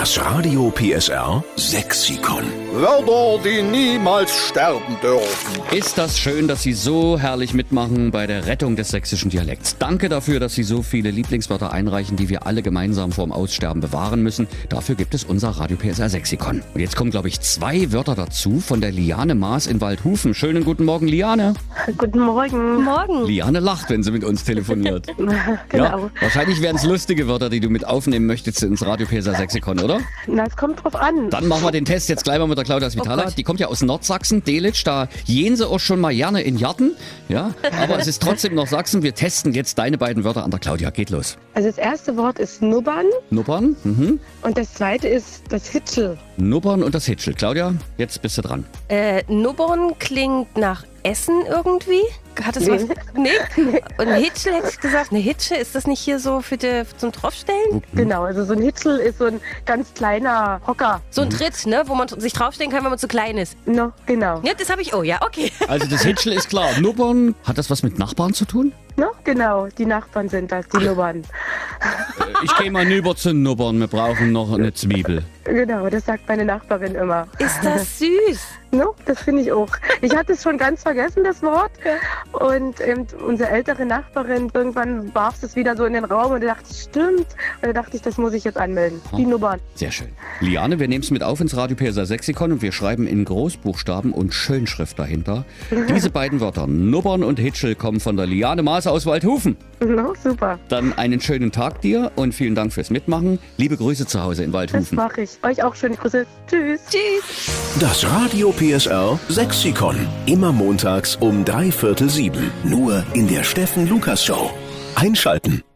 Das Radio PSR Sexikon. Wörter, die niemals sterben dürfen. Ist das schön, dass Sie so herrlich mitmachen bei der Rettung des sächsischen Dialekts. Danke dafür, dass Sie so viele Lieblingswörter einreichen, die wir alle gemeinsam vorm Aussterben bewahren müssen. Dafür gibt es unser Radio PSR Sexikon. Und jetzt kommen, glaube ich, 2 Wörter dazu von der Liane Maas in Waldhufen. Schönen guten Morgen, Liane. Guten Morgen. Morgen. Liane lacht, wenn sie mit uns telefoniert. Genau. Ja, wahrscheinlich wären es lustige Wörter, die du mit aufnehmen möchtest ins Radio PSR Sexikon, oder? Na, es kommt drauf an. Dann machen wir den Test jetzt gleich mal mit der Claudia Svitala. Die kommt ja aus Nordsachsen, Delitzsch. Da gehen sie auch schon mal gerne in Jarten. Ja, aber es ist trotzdem noch Sachsen. Wir testen jetzt deine beiden Wörter an der Claudia. Geht los. Also das erste Wort ist Nubbern Nuppern. und das zweite ist das Hitschel. Nuppern und das Hitschel. Claudia, jetzt bist du dran. Nubbern klingt nach Essen irgendwie. Hat es was? Nee. Und Hitschel hätte ich gesagt. Eine Hitsche, ist das nicht hier so zum Draufstellen? Genau, also so ein Hitschel ist so ein ganz kleiner Hocker. So ein Tritt, ne? Wo man sich draufstellen kann, wenn man zu klein ist. No, genau. Ja, das habe ich. Oh ja, okay. Also das Hitschel ist klar. Nuppern, hat das was mit Nachbarn zu tun? No, genau, die Nachbarn sind das, die Nubbern. Ich gehe mal rüber zu Nuppern. Wir brauchen noch eine Zwiebel. Genau, das sagt meine Nachbarin immer. Ist das süß? No, das finde ich auch. Ich hatte es schon ganz vergessen, das Wort. Und unsere ältere Nachbarin, irgendwann warf es wieder so in den Raum und da dachte ich, stimmt. Und da dachte ich, das muss ich jetzt anmelden. Die Nubbern. Sehr schön. Liane, wir nehmen es mit auf ins Radio PSR Sexikon und wir schreiben in Großbuchstaben und Schönschrift dahinter. Diese beiden Wörter, Nubbern und Hitschel, kommen von der Liane Maas aus Waldhufen. No, super. Dann einen schönen Tag dir und vielen Dank fürs Mitmachen. Liebe Grüße zu Hause in Das Waldhufen. mache ich. Euch auch schöne Grüße. Tschüss. Tschüss. Das Radio PSR Sexikon. Immer montags um 6:45. Nur in der Steffen Lukas Show. Einschalten.